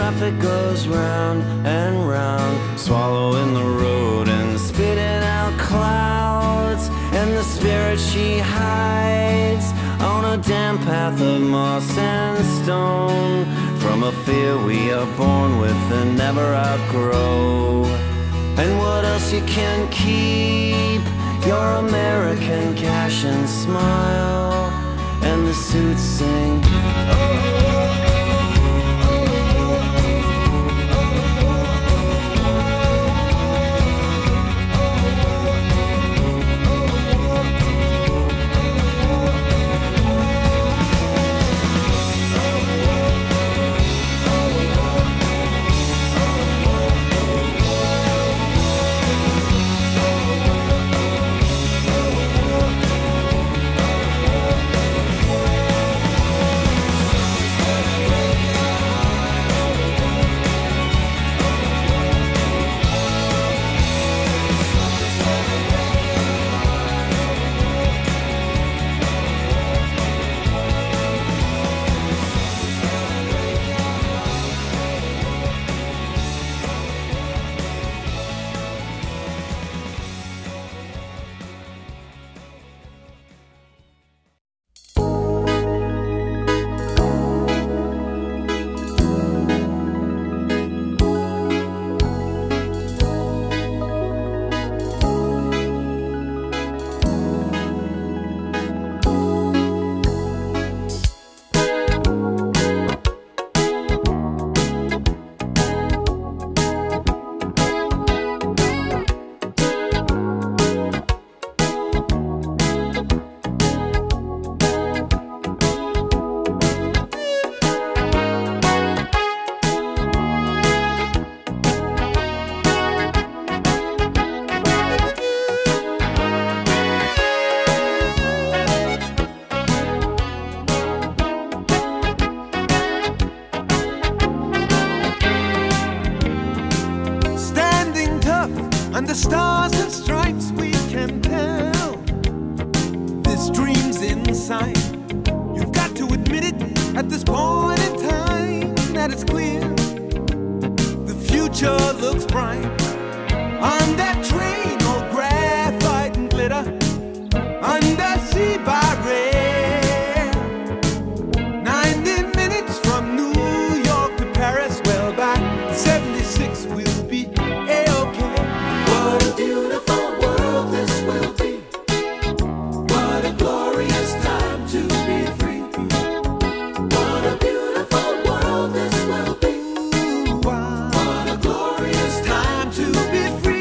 traffic goes round and round, swallowing the road and spitting out clouds. And the spirit she hides on a damp path of moss and stone, from a fear we are born with and never outgrow. And what else you can keep? Your American cash and smile, and the suits sing. Under stars and stripes we can tell this dream's in sight. You've got to admit it at this point in time that it's clear the future looks bright. On that train, all graphite and glitter, undersea by rail, 90 minutes from New York to Paris. Well, by 76 we'll be A-OK. What a beautiful world this will be. What a glorious time to be free. What a beautiful world this will be. What a glorious time to be free.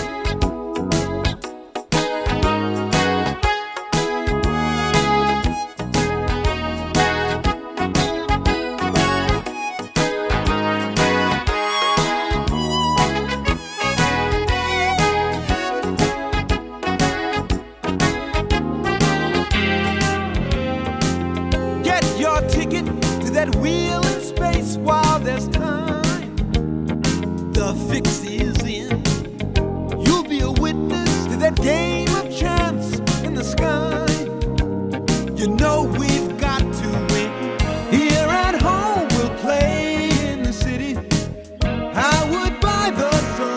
Ticket to that wheel in space while there's time. The fix is in. You'll be a witness to that game of chance in the sky. You know we've got to win. Here at home we'll play in the city, Hollywood by the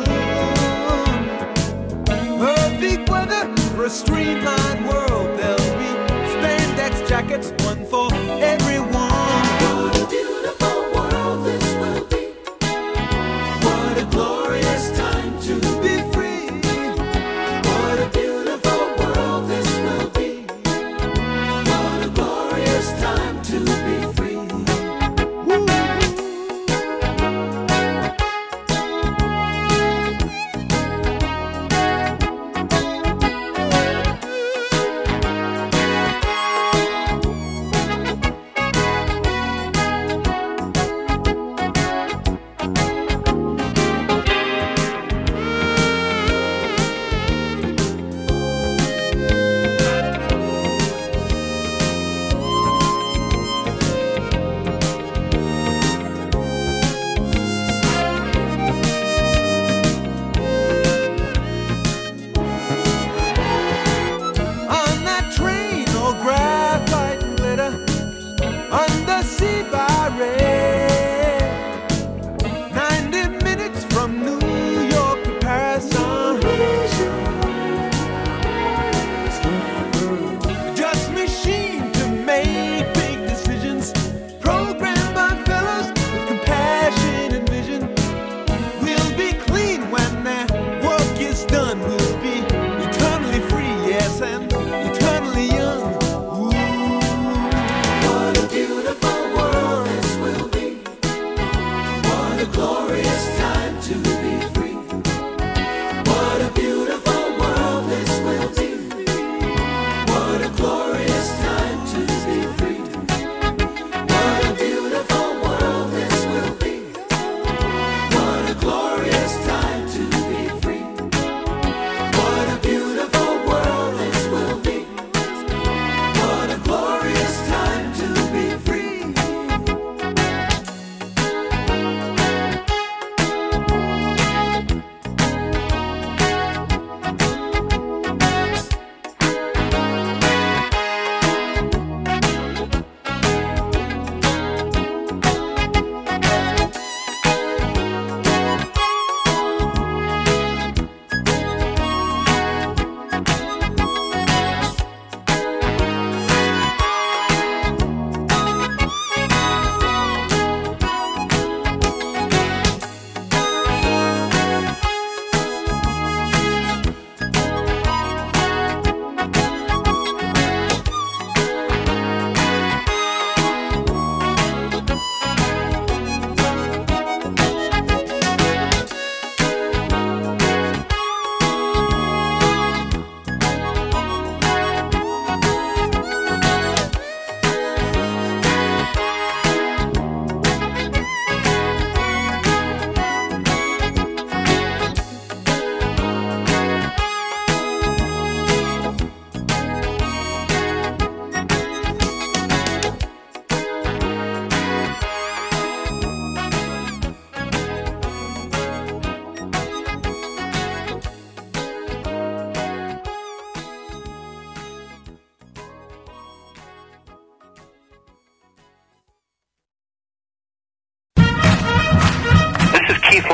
sun. Perfect weather for a streamlined world. There'll be spandex jackets, one for everyone. What a beautiful world this will be. What a glorious time to be free. What a beautiful world this will be. What a glorious time to be free.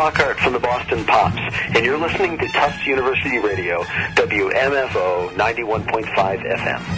Lockhart from the Boston Pops, and you're listening to Tufts University Radio, WMFO 91.5 FM.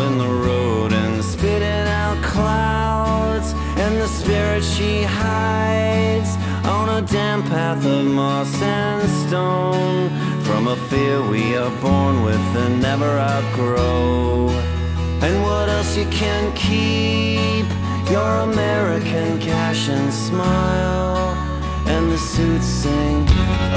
swallowing the road and spitting out clouds. And the spirit she hides on a damp path of moss and stone, from a fear we are born with and never outgrow. And what else you can keep? Your American cash and smile. And the suits sing,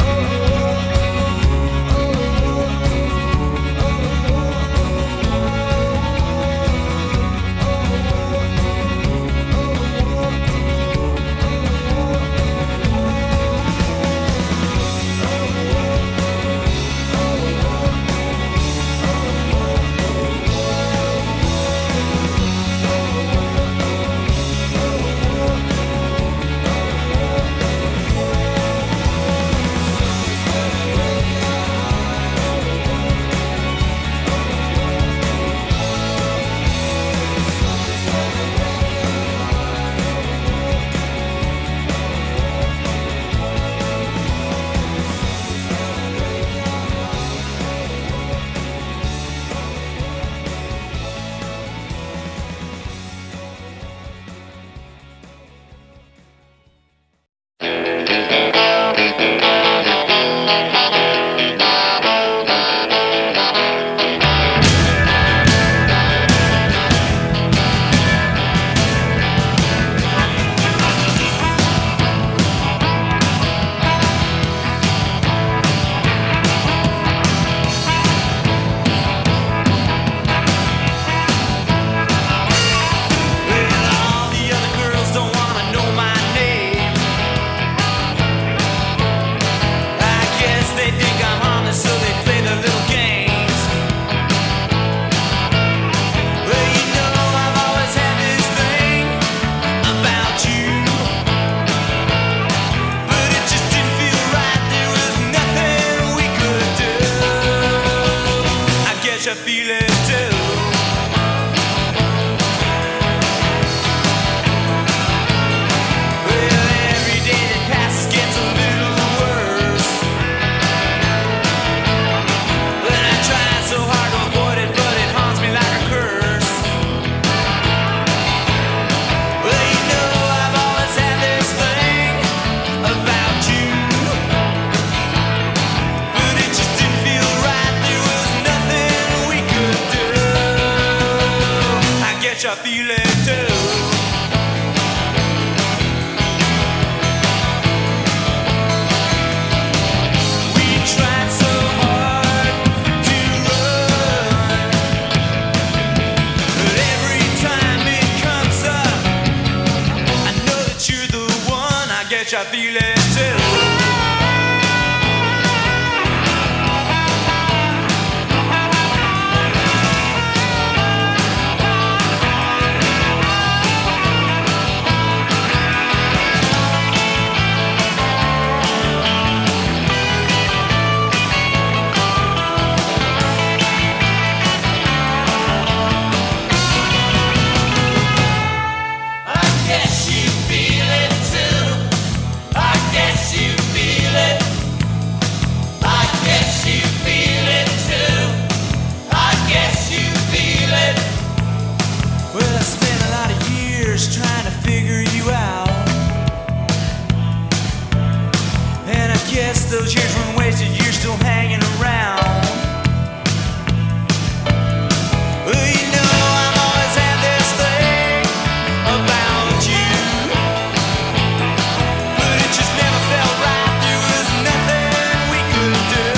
I feel it too. We tried so hard to run, but every time it comes up, I know that you're the one. I guess I feel it too. Trying to figure you out, and I guess those years weren't wasted. You're still hanging around. Well, you know I've always had this thing about you, but it just never felt right. There was nothing we could do.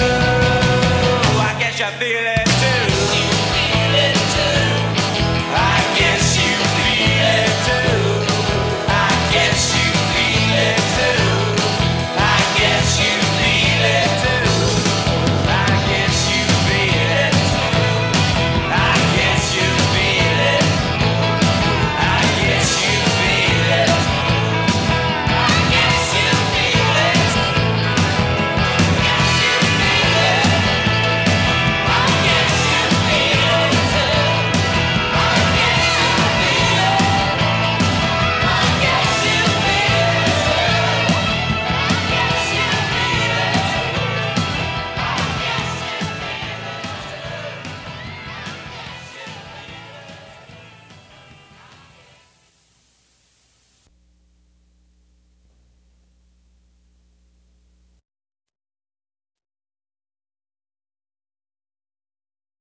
I guess I feel it too. You feel it too. I guess you feel it too. I guess you feel it too. I guess you feel it too.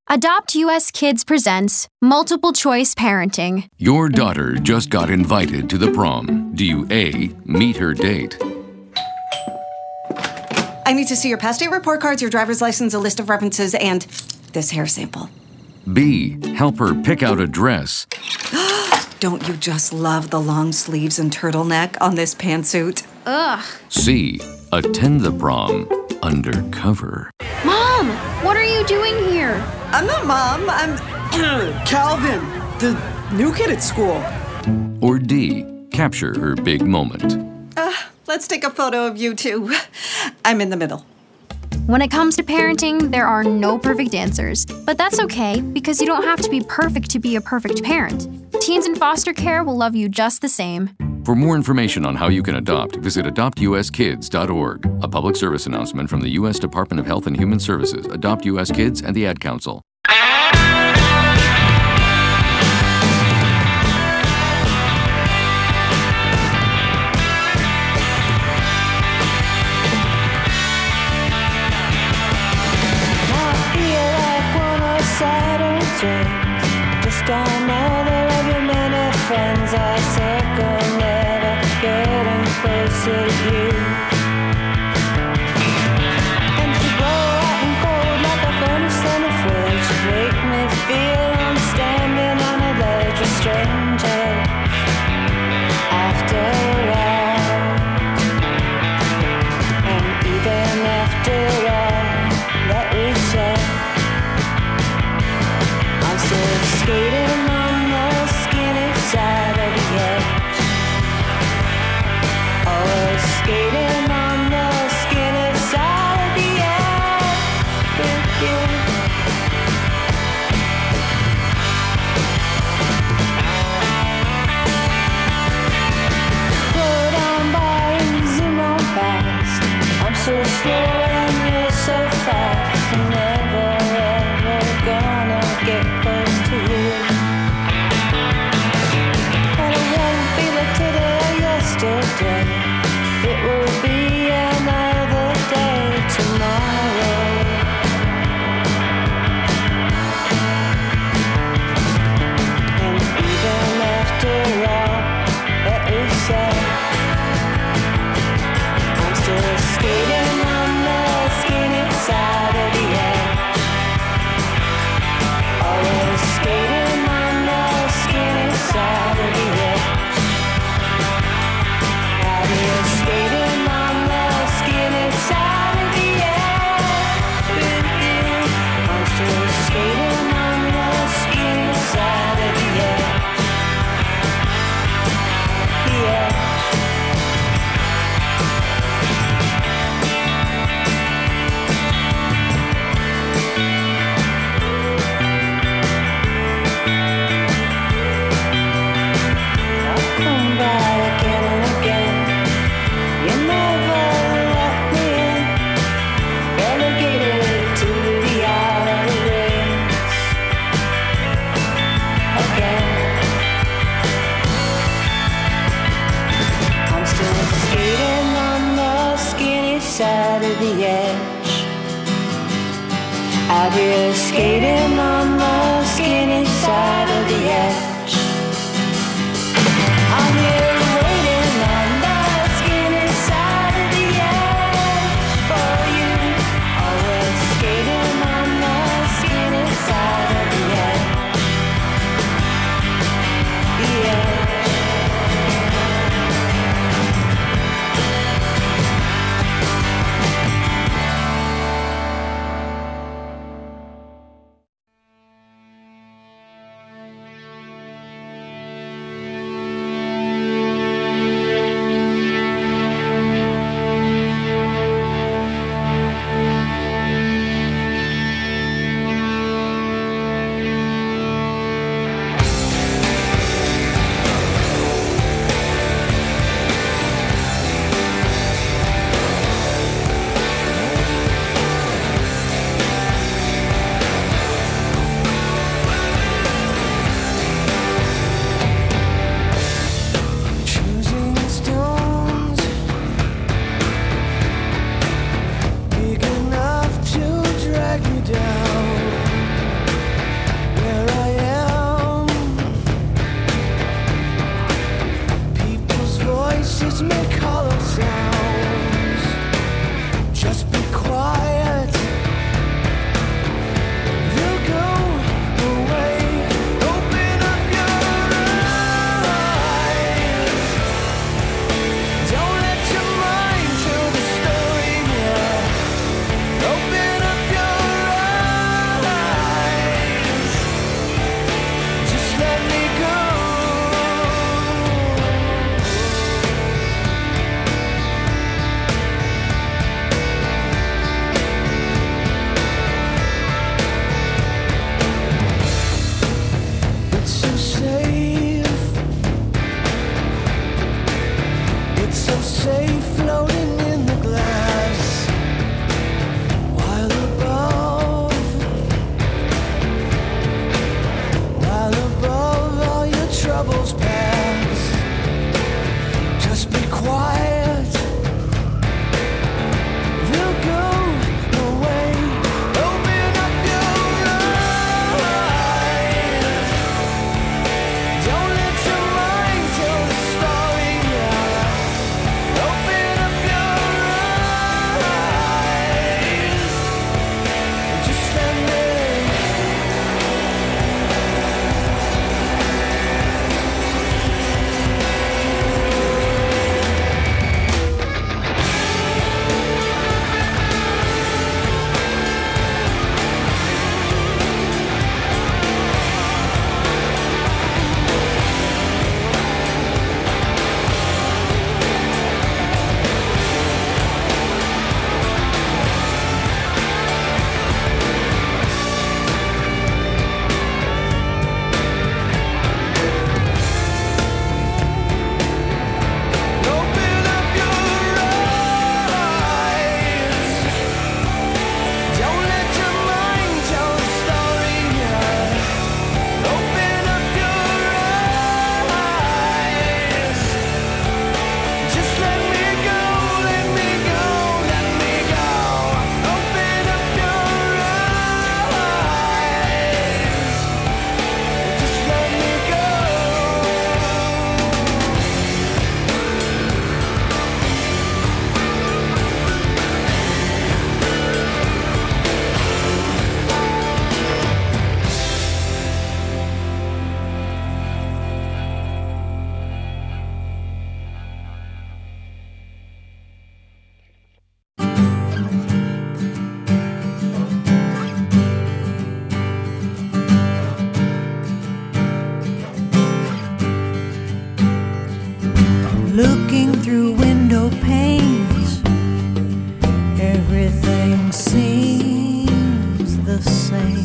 Adopt US Kids presents Multiple Choice Parenting. Your daughter just got invited to the prom. Do you A, meet her date? I need to see your past date report cards, your driver's license, a list of references, and this hair sample. B, help her pick out a dress? Don't you just love the long sleeves and turtleneck on this pantsuit? Ugh. C, attend the prom undercover. Mom, what are you doing here? I'm not Mom, I'm Calvin, the new kid at school. Or D, capture her big moment. Let's take a photo of you two. I'm in the middle. When it comes to parenting, there are no perfect answers. But that's okay, because you don't have to be perfect to be a perfect parent. Teens in foster care will love you just the same. For more information on how you can adopt, visit adoptuskids.org. A public service announcement from the U.S. Department of Health and Human Services, Adopt U.S. Kids, and the Ad Council. Just another of your many friends. I circle, never getting closer to you. And you blow hot and cold like a furnace in a fridge. You make me feel I'm standing on a ledge with strangers. After all, and even after all that we said, still skating on the skinny side of the edge. Always skating on the skinny side of the edge with you. Float on by and zoom on past. I'm so slow and you're so fast. I'm never ever gonna get close to you. And it won't be like today or yesterday. It will be another day tomorrow. And even after all that we said, I'm still skating on the skinny side of the edge. Always skating on the skinny side of the edge. Out here skating on the skinny side of the edge with you. I'm still skating on the skinny side of the edge. The edge. Come back again and again. You never let me in. Relegated to the outer rings again. I'm still skating on the skinny side of the edge. Out here skating on the skinny side of the edge. I'm here waiting on the skinny side of the edge for you. Always skating on the skinny side of the edge. The edge. looking through window panes, everything seems the same.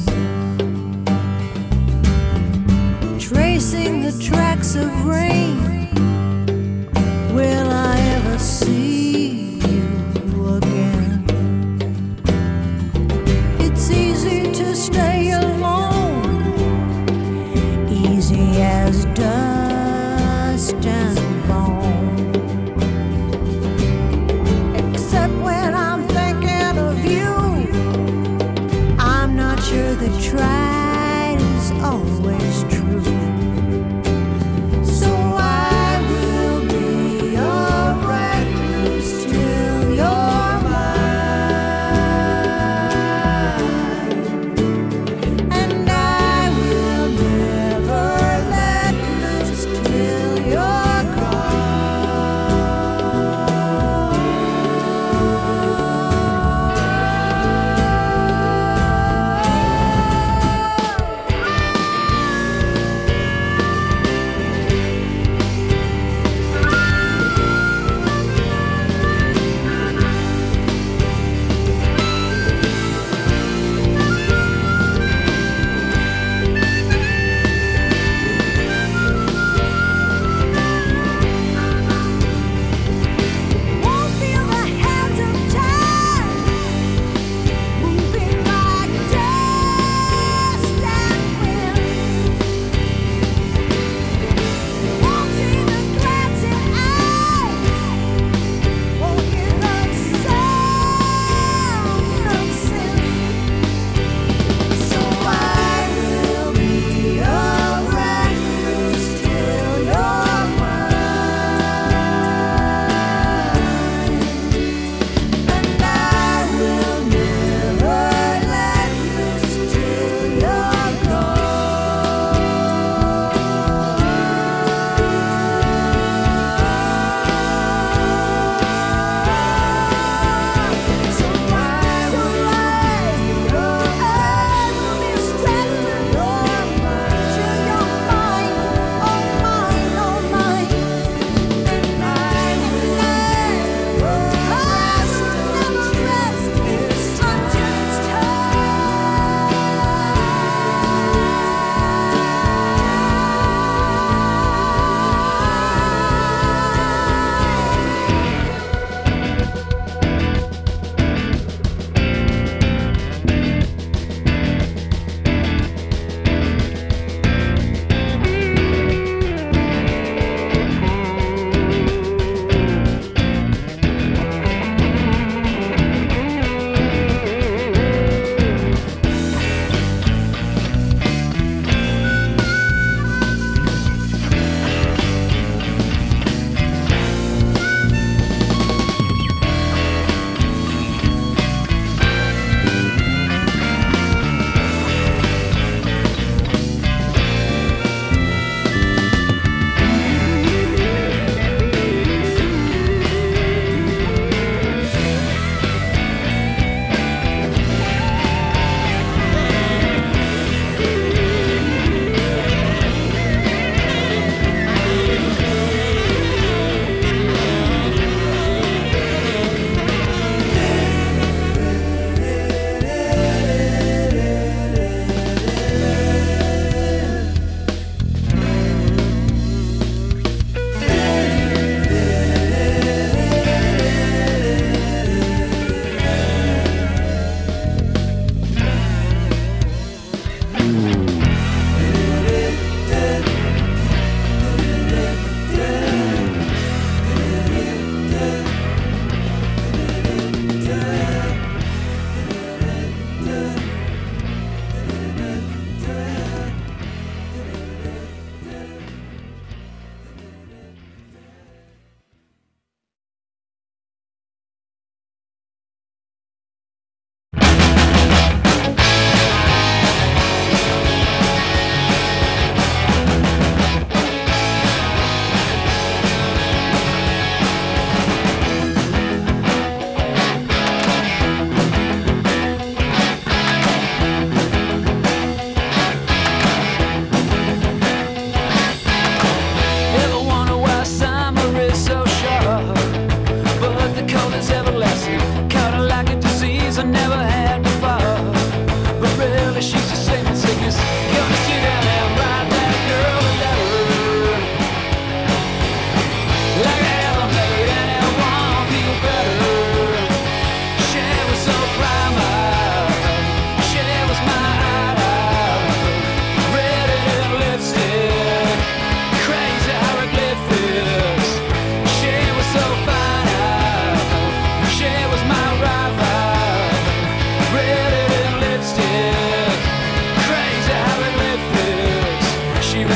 Tracing the tracks of rain, will I ever see you again? It's easy to stay alone, easy as dust and bone. Except when I'm thinking of you, I'm not sure the tried is always true. So I will be your recluse till you're mine, and I will never let loose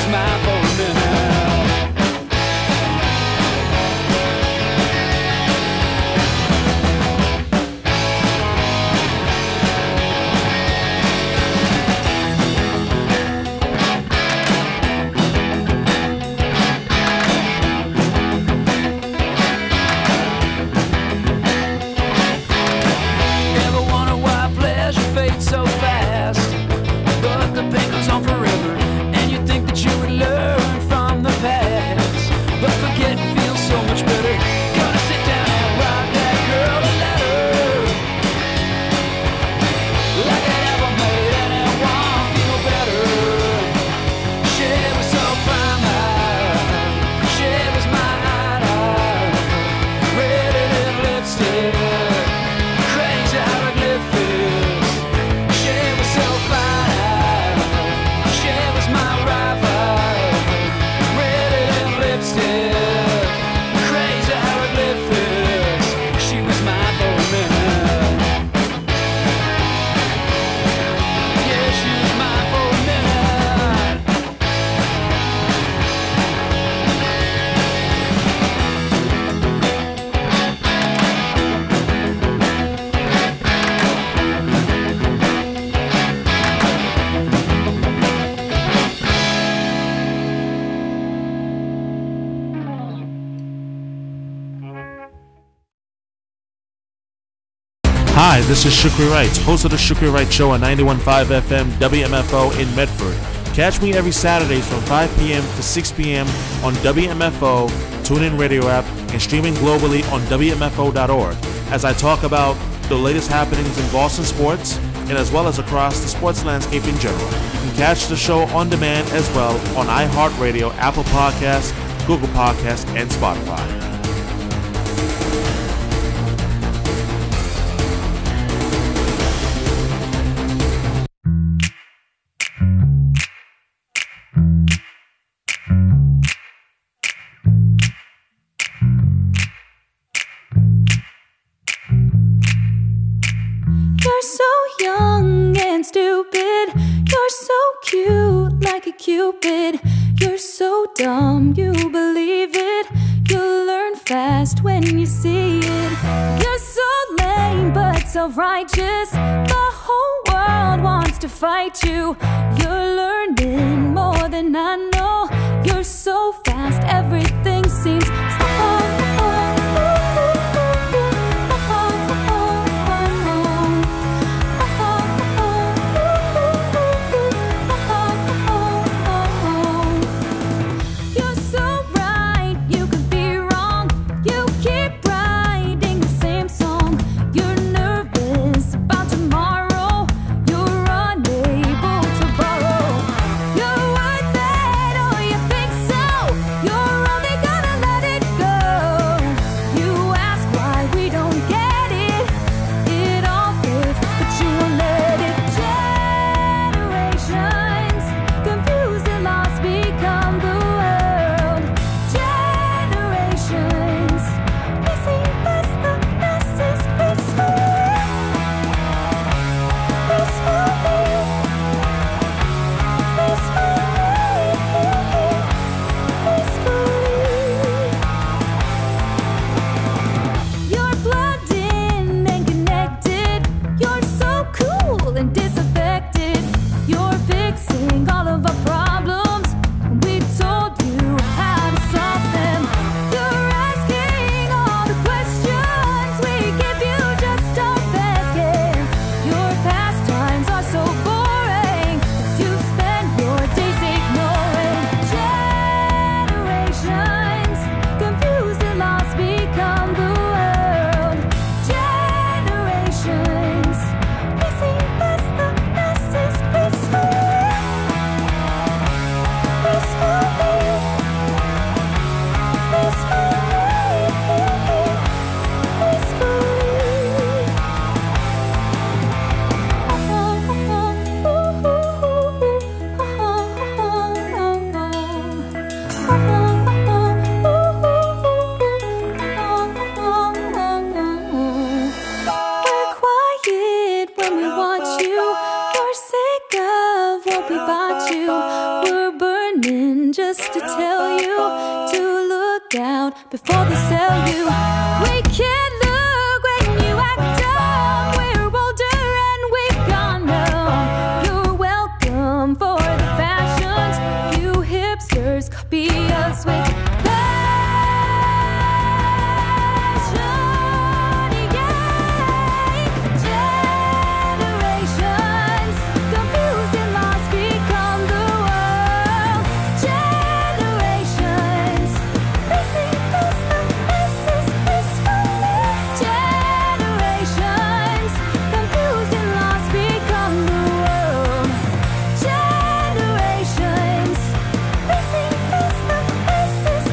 mine for a minute. So fast, but the pain goes on forever, and you think that you would learn from the past, but forgetting feels so much better. Gonna sit down and write that girl a letter, like I never made anyone feel better. She was so fine, she was mine, red in lipstick, crazy hieroglyphics. Hi, this is Shukri Wright, host of the Shukri Wright Show on 91.5 FM WMFO in Medford. Catch me every Saturday from 5 p.m. to 6 p.m. on WMFO, TuneIn Radio app, and streaming globally on WMFO.org as I talk about the latest happenings in Boston sports and as well as across the sports landscape in general. You can catch the show on demand as well on iHeartRadio, Apple Podcasts, Google Podcasts, and Spotify. You're so young and stupid. You're so cute like a cupid. You're so dumb you believe it. You'll learn fast when you see it. You're so lame but self-righteous. The whole world wants to fight you. You're learning more than I know. You're so fast, everything seems slow. So just to tell you to look out before they sell you. We can't look when you act up. We're older and we've gone numb. You're welcome for the fashions. You hipsters copy us with Generations,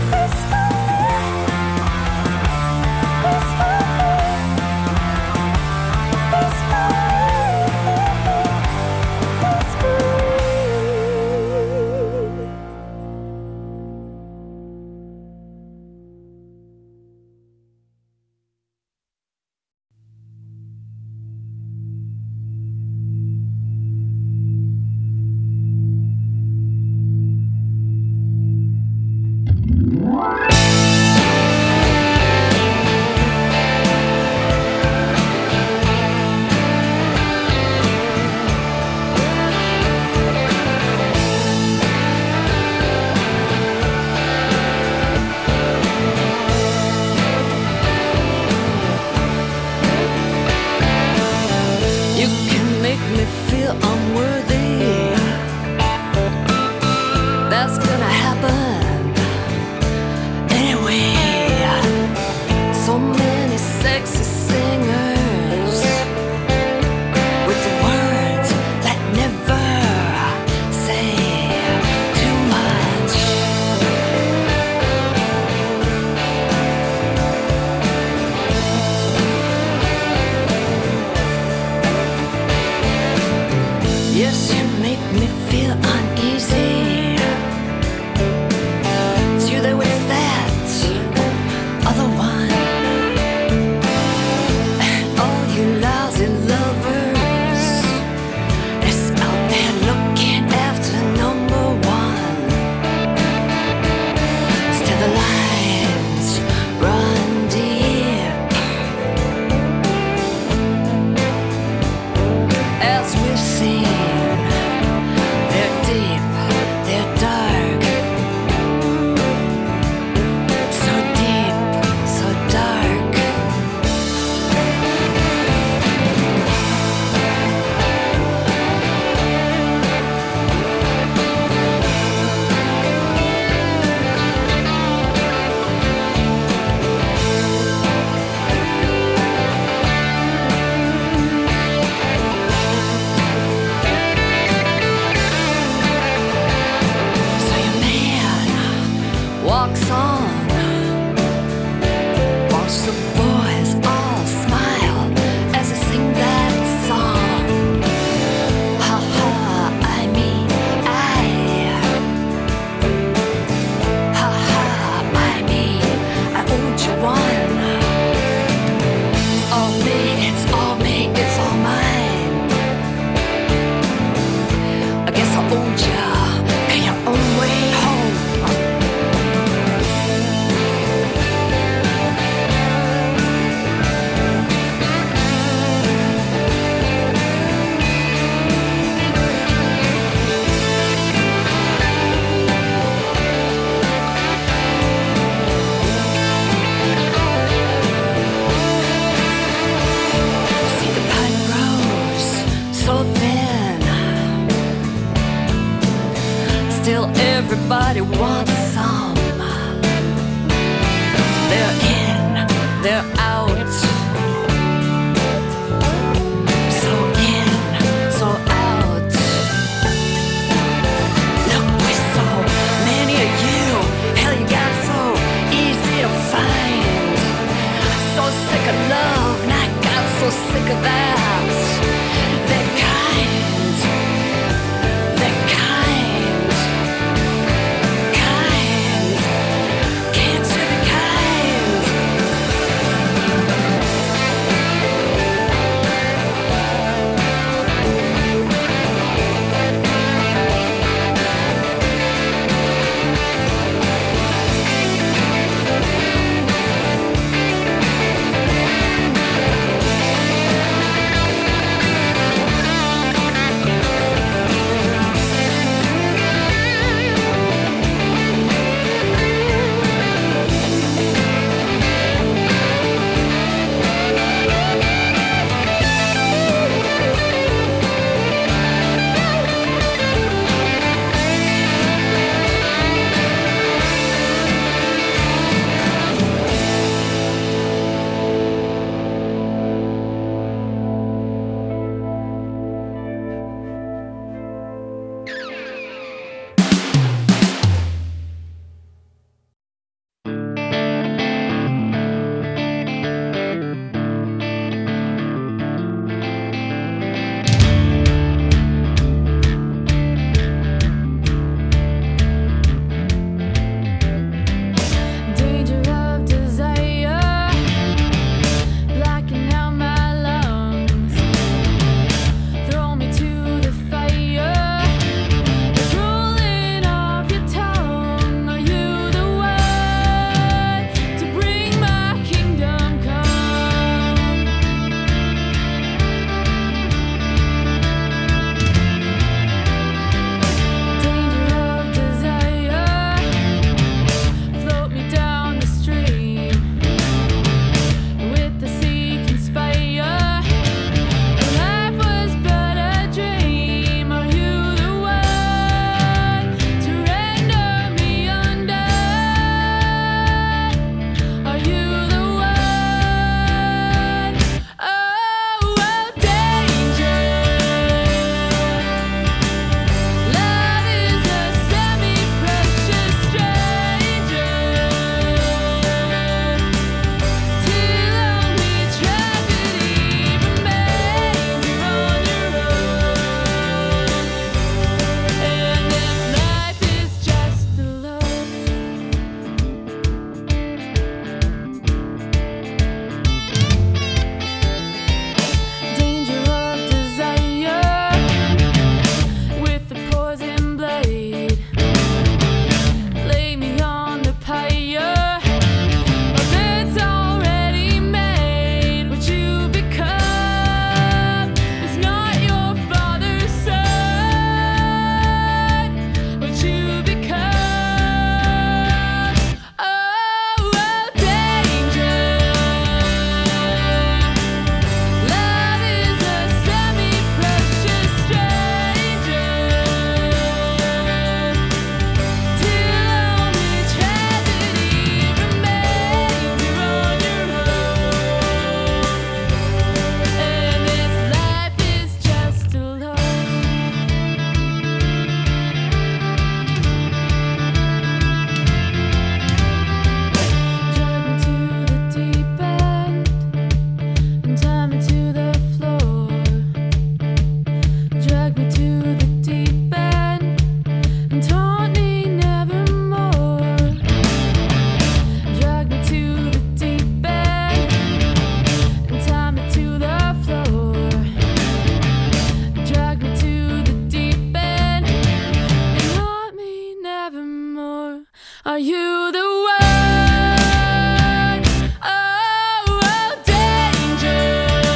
to the world. Oh, danger.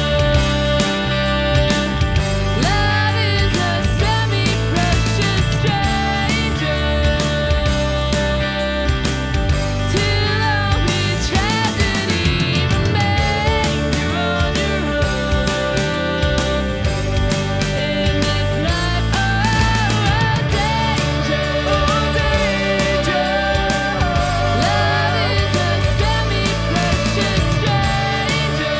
Love is a semi-precious stranger. Too lonely tragedy remains. You're on your own in this life. Oh, danger. Love is a semi-precious stranger.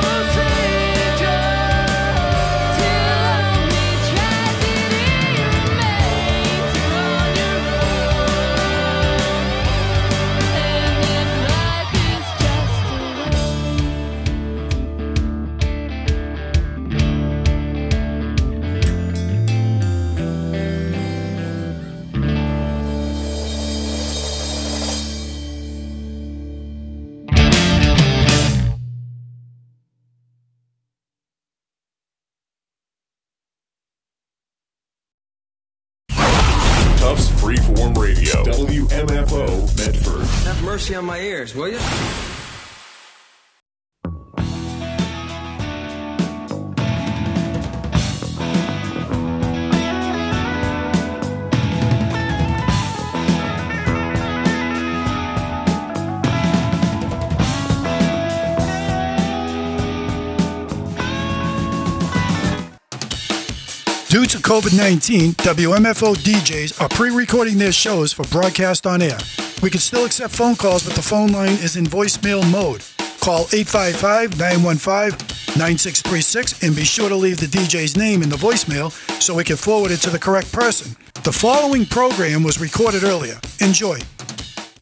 Too lonely tragedy remains. You're on your own, and this life is just a Tufts Freeform Radio, WMFO Medford. Have mercy on my ears, will you? Due to COVID-19, WMFO DJs are pre-recording their shows for broadcast on air. We can still accept phone calls, but the phone line is in voicemail mode. Call 855-915-9636 and be sure to leave the DJ's name in the voicemail so we can forward it to the correct person. The following program was recorded earlier. Enjoy.